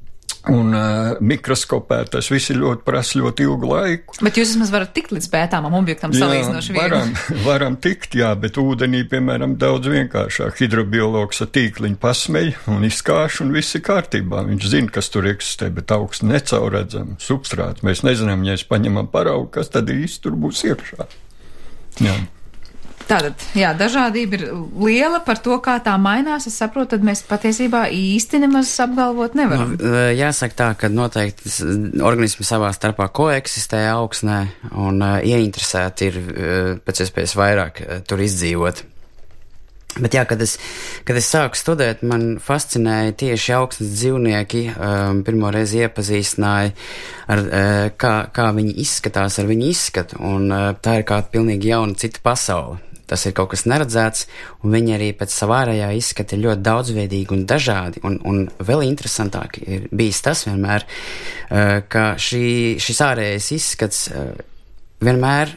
mikroskopēt, tas viss ir prasa ļoti ilgu laiku. Bet jūs vismaz varat tikt līdz pētāmam objektam salīdzinoši viegli? Varam tikt, jā, bet ūdenī, piemēram, daudz vienkāršāk. Hidrobiologs ar tīkliņu pasmeļ un izkāš, un viss ir kārtībā. Viņš zina, kas tur eksistē, bet augsts necaurredzam substrāts. Mēs nezinām, ja mēs paņemam paraugu, kas tad īsti tur būs iekšā. Jā. Tātad, dažādība ir liela par to, kā tā mainās. Es saprotu, tad mēs patiesībā īsti nemaz apgalvot nevaram. Jāsaka tā, ka noteikti organismi savā starpā koeksistē augsnē un ieinteresēti ir pēc iespējas vairāk tur izdzīvot. Bet kad es sāku studēt, man fascinēja tieši augsnes dzīvnieki, pirmo reizi iepazīstināja ar kā viņi izskatās ar viņu izskatu, un tā ir kāda pilnīgi jauna cita pasaule. tas ir kaut kas neredzēts, un viņi arī pēc savā ārējā izskata ir ļoti daudzveidīgi un dažādi, un vēl interesantāk ir bijis tas vienmēr, ka šis ārējais izskats vienmēr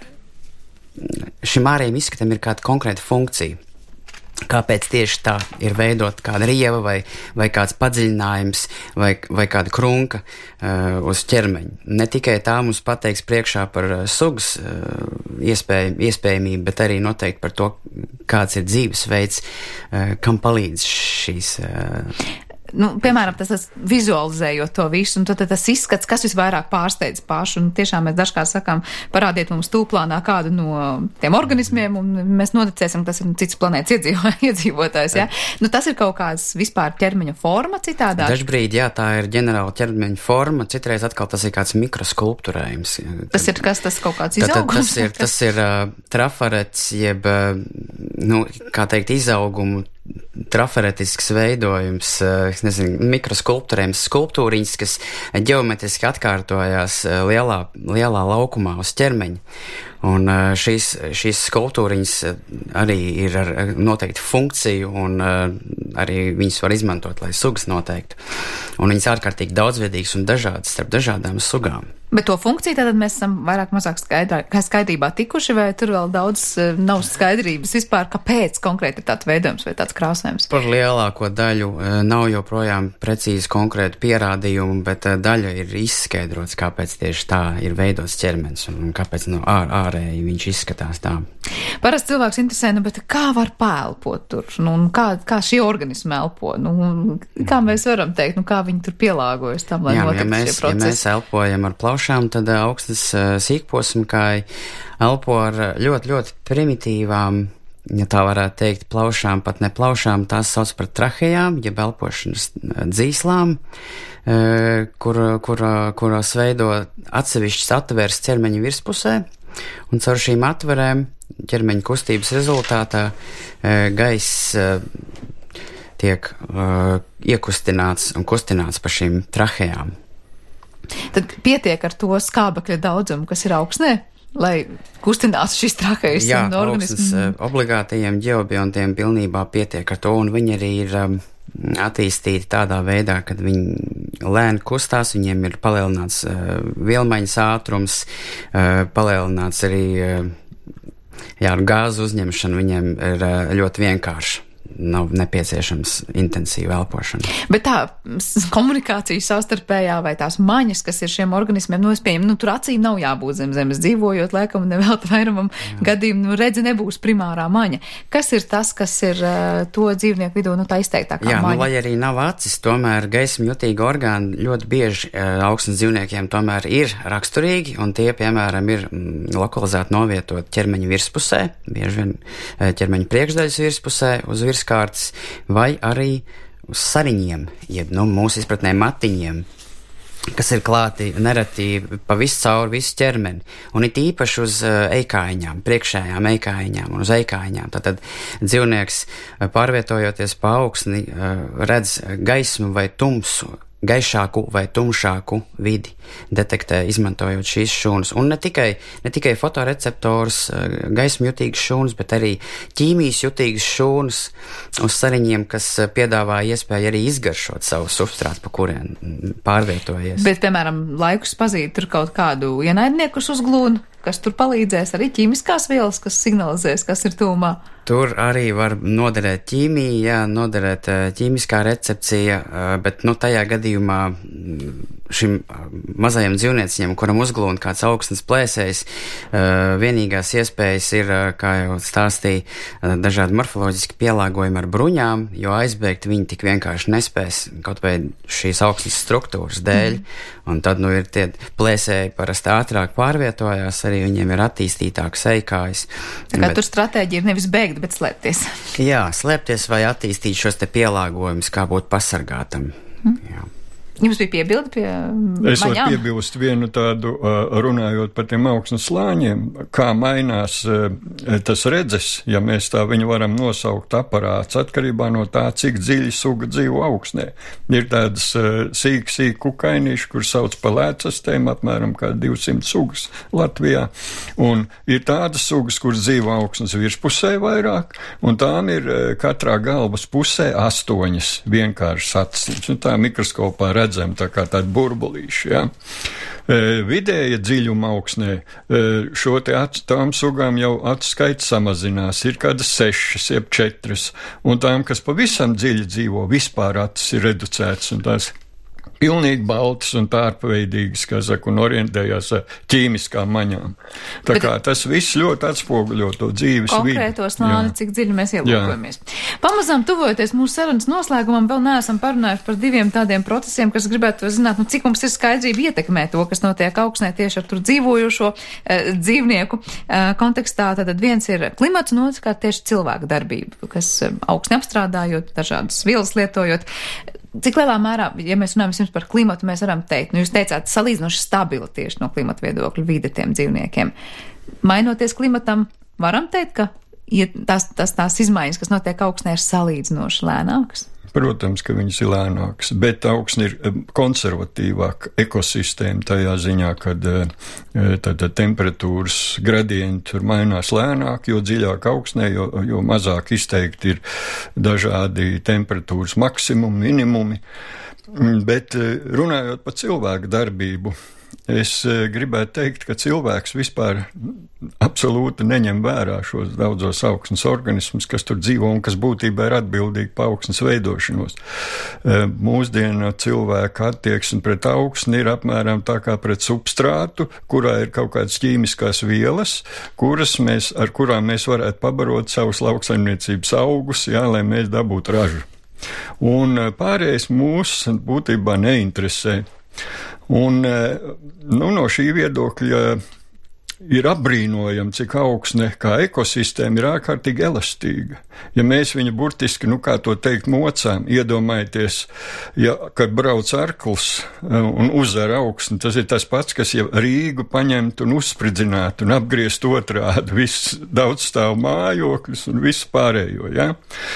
šim ārējiem izskatam ir kāda konkrēta funkcija. Kāpēc tieši tā ir veidot kāda rieva vai kāds padziļinājums vai kāda krunka uz ķermeņa. Ne tikai tā mums pateiks priekšā par sugas iespējamību, bet arī noteikti par to, kāds ir dzīvesveids, kam palīdz šīs. Piemēram, tas vizualizējot to visu, un tad tas izskats, kas visvairāk pārsteidz pašu, un tiešām mēs dažkārt sakām, parādiet mums tūplānā kādu no tiem organismiem, un mēs noticēsim, ka tas ir cits planētas iedzīvotājs, ja? Tas ir kaut kāds vispār ķermeņa forma citādāk? Dažbrīd, jā, tā ir ģenerāla ķermeņa forma, citreiz atkal tas ir kāds mikroskulpturējums. Tas ir kas, tas kaut kāds izaugums? Tas ir trafarets, jeb, kā teikt, izaugumu trafaretisks veidojums, mikroskulptūrējums, skulptūriņas, kas ģeometriski atkārtojās lielā laukumā uz ķermeņa. Un šīs skulptūriņas arī ir ar noteikti funkciju, un arī viņas var izmantot, lai sugas noteiktu. Un viņas ārkārtīgi daudzveidīgas un dažādas starp dažādām sugām. Bet to funkciju tad mēs esam vairāk mazāk skaidrībā tikuši, vai tur vēl daudz nav skaidrības vispār, kāpēc konkrēti ir tāds veidojums vai tāds krāsojums? Par lielāko daļu nav joprojām precīzi konkrēti pierādījumi, bet daļa ir izskaidrots, kāpēc tieši tā ir veidots ķermenis un kāpēc ārēji viņš izskatās tā. Parasti cilvēks interesē, bet kā var pēlpot tur? Kā šie organismi elpo? Kā mēs varam teikt, kā viņi tur pielāgojas tam, lai notiktu šie procesi? Ja mēs elpojam ar plaušām, tad augsnes sīkposmkāji elpo ar ļoti, ļoti primitīvām, ja tā varētu teikt, plaušām, pat ne plaušām, tās sauc par trahejām, jeb elpošanas dzīslām, kurās veido atsevišķas atveres ķermeņa virspusē, un caur šīm atverēm ķermeņa kustības rezultātā gaiss tiek iekustināts un kustināts pa šīm trahejām. Tad pietiek ar to skābekļa daudzumu, kas ir augsnē, lai kustinātu šīs trahejas un organismus? Jā, obligātajiem ģeobiontiem pilnībā pietiek ar to, un viņi arī ir attīstīti tādā veidā, kad viņi lēni kustās, viņiem ir palielināts vielmaiņas ātrums, palielināts arī gāzu uzņemšana, viņiem ir ļoti vienkārši. Nav nepieciešams intensīva elpošana. Bet tā komunikācija savstarpējā vai tās maņas, kas ir šiem organismiem, es pieņemu, tur acīm nav jābūt zem zemes dzīvojot, laikam nevēlt vairumam gadījumu, redzi nebūs primārā maņa. Kas ir tas, kas ir to dzīvnieku vidū, tā izteiktākā maņa? Jā, lai arī nav acis, tomēr gaismu jutīgi orgāni ļoti bieži augsnes dzīvniekiem tomēr ir raksturīgi, un tie, piemēram, ir lokalizēti novietot ķermeņa virspusē, bieži vien ķermeņa priekšdaļas virspusē, uz virskārtas, vai arī uz sariņiem, jeb, mūsu izpratnē matiņiem, kas ir klāti nereti pa visu cauri visu ķermeni, un it īpaši uz eikājiņām, priekšējām eikājiņām un uz eikājiņām. Tātad dzīvnieks, pārvietojoties pa augsni, redz gaismu vai tumsu, gaišāku vai tumšāku vidi, detektē, izmantojot šīs šūnas. Un ne tikai fotoreceptors, gaismu jutīgas šūnas, bet arī ķīmijas jutīgas šūnas uz sariņiem, kas piedāvā iespēju arī izgaršot savu substrātu, pa kuriem pārvietojies. Bet, piemēram, laikus pazīt tur kaut kādu ienaidnieku uzglūnu, kas tur palīdzēs, arī ķīmiskās vielas, kas signalizēs, kas ir tūmā. Tur arī var noderēt ķīmija, noderēt ķīmiskā recepcija, bet tajā gadījumā šim mazajam dzīvnieciņam, kuram uzglūna kāds augsnes plēsējs, vienīgās iespējas ir, kā jau stāstīja, dažādi morfoloģiski pielāgojumi ar bruņām, jo aizbēgt viņi tik vienkārši nespēs kaut vai šīs augsnes struktūras dēļ, un tad ir tie plēsēji parasti ātrāk pārvietojās, arī viņiem ir attīstītāks eikājs. Tā kā tur stratēģija ir nevis bēgt, bet slēpties. Jā, slēpties vai attīstīt šos te pielāgojumus, kā būt pasargātam. Jā. Jums bija piebildi pie Es varu piebilst vienu tādu, runājot par tiem augsnes slāņiem, kā mainās tas redzes, ja mēs tā viņu varam nosaukt aparāts, atkarībā no tā, cik dziļi suga dzīvo augsnē. Ir tādas sīki kukainīši, kur sauc pa lēcastēm, apmēram kā 200 sugas Latvijā, un ir tādas sugas, kur dzīvo augsnes virspusē vairāk, un tām ir katrā galvas pusē 8 vienkāršas acis, un tā mikroskopā redzam tā kā tādi burbulīši, ja. Vidēja dziļuma augsnē šo te tām sugām jau acu skaits samazinās, ir kādas 6, jeb 4, un tām, kas pavisam dziļi dzīvo, vispār acis ir reducētas, un tās pilnīgi baltas un tārpaveidīgas, kā saka, un orientējās ar ķīmiskām maņām. Tā kā tas viss ļoti atspoguļo to dzīves vidi. Konkrēto slāni, cik dziļi mēs ielūkojamies. Pamazām tuvojoties mūsu sarunas noslēgumam, vēl neesam parunājuši par 2 tādiem procesiem, kas gribētu zināt, cik mums ir skaidrība ietekmē to, kas notiek augsnē tieši ar tur dzīvojošo dzīvnieku kontekstā. Tad viens ir klimats, un otrs kā tieši cilvēku darbība, kas augsni apstrādājot, dažādas vielas lietojot. Cik lielā mērā, ja mēs runājam vispirms par klimatu, mēs varam teikt, jūs teicāt, salīdzinoši stabila tieši no klimata viedokļa vide tiem dzīvniekiem. Mainoties klimatam, varam teikt, ka tās izmaiņas, kas notiek augsnē, ir salīdzinoši lēnākas? Protams, ka viņas ir lēnākas, bet augsne ir konservatīvāka ekosistēma tajā ziņā, kad temperatūras gradienti tur mainās lēnāk, jo dziļāk augsnē, jo mazāk izteikti ir dažādi temperatūras maksimumi, minimumi. Bet runājot par cilvēku darbību, es gribētu teikt, ka cilvēks vispār absolūti neņem vērā šos daudzos augsnes organismus, kas tur dzīvo un kas būtībā ir atbildīgi par augsnes veidošanos. Mūsdienu cilvēka attieksme pret augsni ir apmēram tā kā pret substrātu, kurā ir kaut kādas ķīmiskās vielas, ar kurām mēs varētu pabarot savus lauksaimniecības augus, lai mēs dabūtu ražu. Un pārējais mūs būtībā neinteresē. Un no šī viedokļa ir apbrīnojami, cik augsne kā ekosistēma ir ārkārtīgi elastīga. Ja mēs viņu burtiski, kā to teikt, mocām, iedomājieties, kad brauc arkls un uzvar augsni, tas ir tas pats, kas ja Rīgu paņemt un uzspridzinātu un apgriezt otrādi, viss daudzstāvu mājokļus un visu pārējo, ja?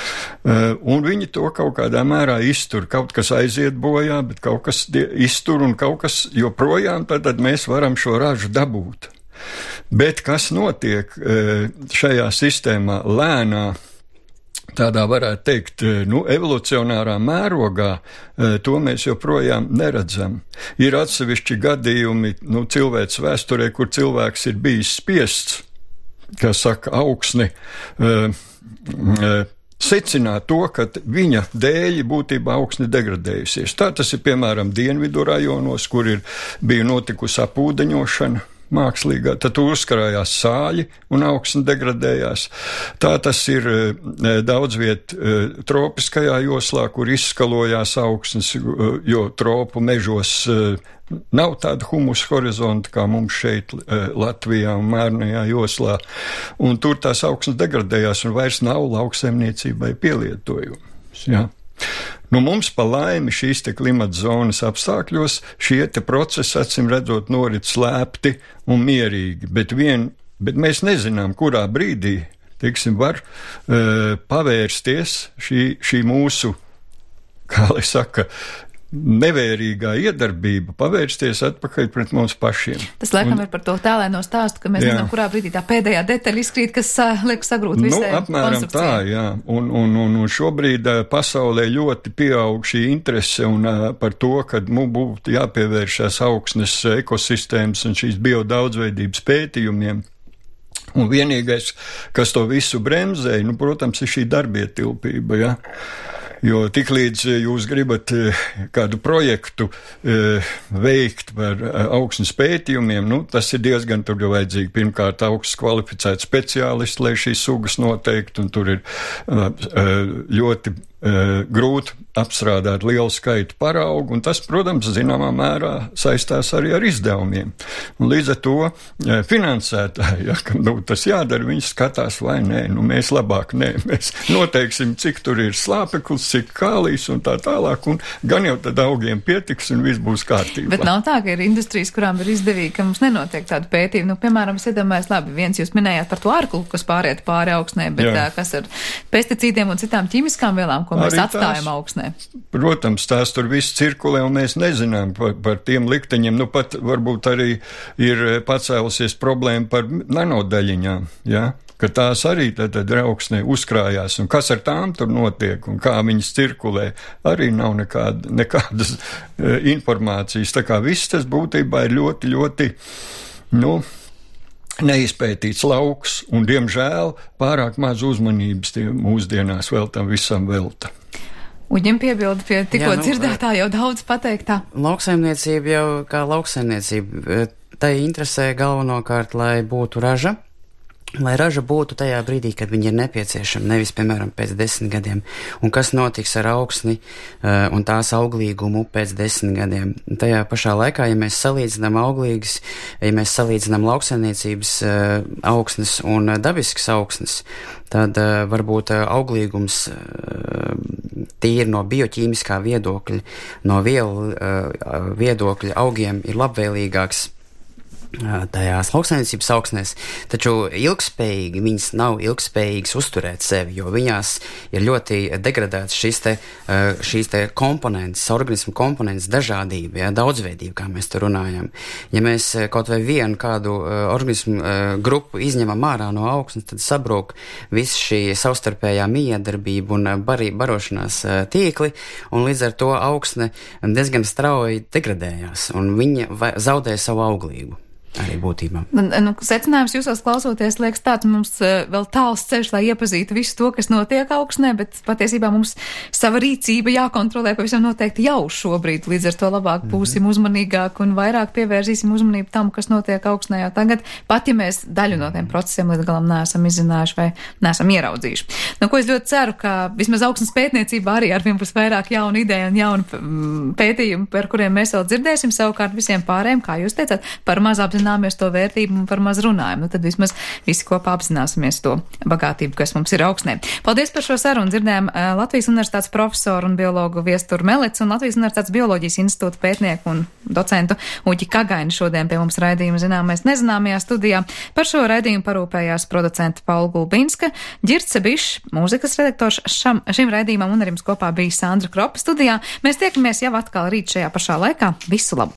Un viņi to kaut kādā mērā iztur, kaut kas aiziet bojā, bet kaut kas iztur un kaut kas joprojām, tad mēs varam šo ražu dabūt. Bet kas notiek šajā sistēmā lēnā, tādā varētu teikt, evolucionārā mērogā, to mēs joprojām neredzam. Ir atsevišķi gadījumi, cilvēks vēsturē, kur cilvēks ir bijis spiests, kā saka, augsni, secināt to, ka viņa dēļ būtībā augsne degradējusies. Tā tas ir piemēram dienvidu rajonos, kur bija notikusi apūdeņošana mākslīgā, tad uzkarājās sāļi un augsne degradējās. Tā tas ir daudz viet tropiskajā joslā, kur izskalojās augsnes, jo tropu mežos nav tāda humusa horizonta, kā mums šeit Latvijā un Mērnajā joslā, un tur tās augsnes degradējās un vairs nav lauksaimniecībai pielietojums. Ja? Mums pa laimi šīs te klimata zonas apstākļos šie te procesi, acīm redzot, norit slēpti un mierīgi, bet mēs nezinām, kurā brīdī, var pavērsties šī mūsu, kā lai saka, nevērīgā iedarbība pavērsties atpakaļ pret mums pašiem. Tas laikam ir par to tālēno stāstu, ka mēs nezinām, kurā brīdī tā pēdējā detaļa izkrīt, kas liek sagrūt visai apmēram tā, jā. Un šobrīd pasaulē ļoti pieaug šī interese un par to, ka būtu jāpievēršās augsnes ekosistēmas un šīs biodaudzveidības pētījumiem. Un vienīgais, kas to visu bremzēja, protams, ir šī darbietilpība, jā. Jo tiklīdz jūs gribat kādu projektu veikt par augsnes pētījumiem, tas ir diezgan tur jau vajadzīgi pirmkārt augsts kvalificēts speciālists, lai šīs sugas noteikti, un tur ir ļoti grūti apstrādāt lielu skaitu paraugu, un tas, protams, zināmā mērā saistās arī ar izdevumiem. Un līdz ar to finansētāji, tas jādara, viņi skatās, vai nē, mēs labāk nē, mēs noteiksim, cik tur ir slāpeklis, cik kālijas un tā tālāk, un gan jau tad augiem pietiks, un viss būs kārtībā. Bet nav tā, ka ir industrijas, kurām ir izdevīgi, ka mums nenotiek tādu pētījumu. Piemēram, es iedomājos, labi, viens jūs minējāt par to ārklu, kas pāriet pāri augsnē, bet kas ar pesticīdiem un citām ķimiskām vielām, ko mēs atstājam augsnē. Protams, tās tur viss cirkulē, un mēs nezinām par tiem likteņiem. Pat varbūt arī ir pacēlusies problēma par nanodaļiņām, ka tās arī tad augsnē uzkrājās, un kas ar tām tur notiek, un kā viņas cirkulē, arī nav nekādas informācijas. Tā kā viss tas būtībā ir ļoti, ļoti, neizpētīts lauks, un, diemžēl, pārāk maz uzmanības tie mūsdienās vēl tam visam velta. Uģim piebilda pie tikko dzirdētā jau daudz pateiktā. Lauksaimniecība jau kā lauksaimniecība, tai interesē galvenokārt, lai būtu raža. Lai raža būtu tajā brīdī, kad viņi ir nepieciešami, nevis, piemēram, pēc 10 gadiem. Un kas notiks ar augsni un tās auglīgumu pēc 10 gadiem? Tajā pašā laikā, ja mēs salīdzinām auglīgas, ja mēs salīdzinām lauksaimniecības augsnes un dabiskas augsnes, tad varbūt auglīgums tīri no bioķīmiskā viedokļa, no vielu viedokļa augiem ir labvēlīgāks tajās lauksaimniecības augsnēs, taču ilgspējīgi viņas nav ilgspējīgas uzturēt sevi, jo viņās ir ļoti degradēts šīs te komponentes, organismu komponentes dažādība, daudzveidība, kā mēs te runājam. Ja mēs kaut vai vienu kādu organismu grupu izņemam ārā no augsnes, tad sabrūk viss šī savstarpējā miedarbība un barošanās tīkli, un līdz ar to augsne diezgan strauji degradējās, un viņa zaudē savu auglību. Arī būtībā. Secinājums jūsos klausoties liekas tāds, mums vēl tāls ceļš, lai iepazītu visu to, kas notiek augsnē, bet patiesībā mums sava rīcība jākontrolē pavisam noteikti jau šobrīd. Līdz ar to labāk būsim uzmanīgāki un vairāk pievērsīsim uzmanību tam, kas notiek augsnē jau tagad, pat ja mēs daļu no tiem procesiem līdz galam neesam izzinājuši vai neesam ieraudzījuši. Ko es ļoti ceru, ka vismaz augsnes pētniecībā arī arvien būs vairāk jaunu ideju un jaunu pētījumu, par kuriem mēs vēl dzirdēsim, savukārt visiem pārējiem, kā jūs teicāt, par maz apzināmies to vērtību un par maz runājam. Tad vismaz visi kopā apzināsimies to bagātību, kas mums ir augsnē. Paldies par šo sarunu. Dzirdējām Latvijas Universitātes profesoru un biologu Viesturu Melicu un Latvijas Universitātes Bioloģijas institūta pētnieku un docentu Uģi Kagaini šodien pie mums raidījuma Zināmais nezināmajā studijā. Par šo raidījumu parūpējās producenta Paula Gulbinska, Ģirds Sebišs, mūzikas redaktors šim raidījumam, un ar jums kopā bija Sandra Kropa studijā. Mēs tiekamies jau atkal rīt šajā pašā laikā. Visu labu!